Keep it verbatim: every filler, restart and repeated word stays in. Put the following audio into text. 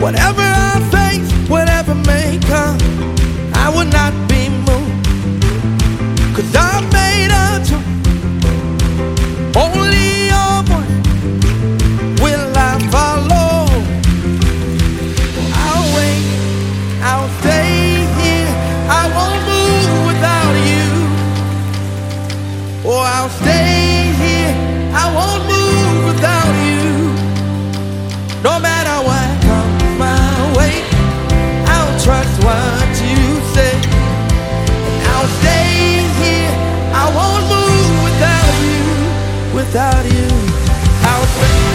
Whatever I face, whatever may come, I will not be moved. 'Cause I'm made up to only your voice will I follow. I'll wait, I'll stay here, I won't move without you. Or I'll stay here, I won't move without you. No matter what comes my way, I'll trust what you say. And I'll stay here, I won't move without you, without you. I'll stay.